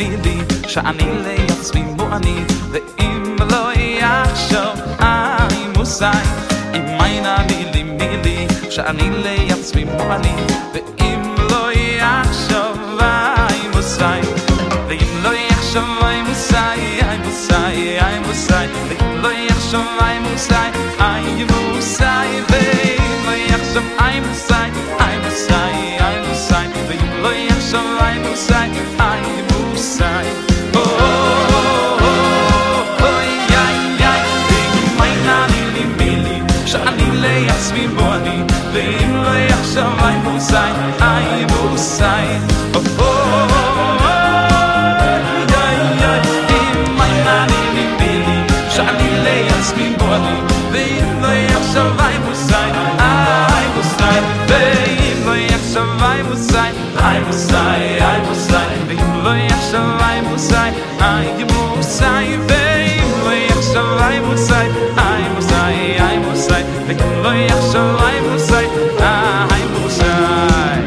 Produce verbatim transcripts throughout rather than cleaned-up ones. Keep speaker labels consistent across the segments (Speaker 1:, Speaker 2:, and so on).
Speaker 1: מילי שאני לעצמי מואני ואם לא יחשוב איי מוסאי אם אינה מילי מילי שאני לעצמי מואני ואם לא יחשוב איי מוסאי ואם לא יחשוב איי מוסאי איי מוסאי איי מוסאי ואם לא יחשוב איי מוסאי איי מוסאי ואם לא יחשוב איי מוסאי איי מוסאי איי מוסאי ואם לא יחשוב איי מוסאי איי מוסאי שאני לעצמי בו אני ואם לא יחשוב איי מוסאי איי מוסאי אם אינה לי מילי שאני לעצמי בו אני ואם לא יחשוב איי מוסאי איי מוסאי ואם לא יחשוב איי מוסאי איי מוסאי איי מוסאי ואם לא יחשוב איי מוסאי איי מוסאי ואם לא יחשוב איי מוסאי איי מוסאי איי מוסאי ואם לא יחשוב איי מוסאי איי מוסאי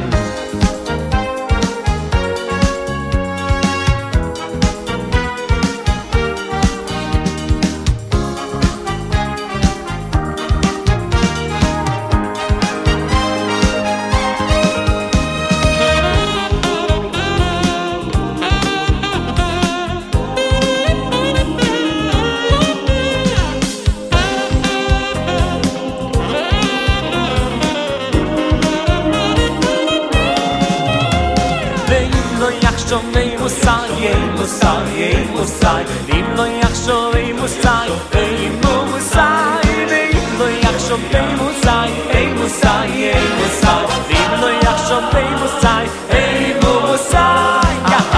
Speaker 2: Ei musai, ei musai, ei musai Ve'im lo yachshov ei musai, ei musai Ve'im lo yachshov ei musai, ei musai, ei musai Ve'im lo yachshov ei musai, ei musai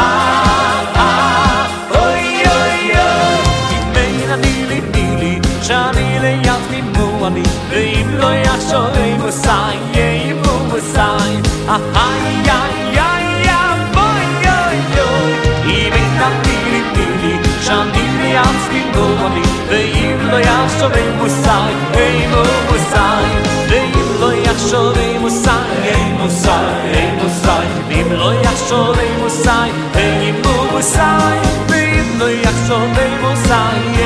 Speaker 2: Oy, oy, oy Imeina nili, nili Shani le'yatzmi mu'ani Ve'im lo yachshov ei musai, ei musai Ay, ay, ay שאני לעצמי מואני ואם לא יחשוב ei מוסאי ei מוסאי ואם לא יחשוב ei מוסאי ei מוסאי ei מוסאי ואם לא יחשוב ei מוסאי ei מוסאי ואם לא יחשוב ei מוסאי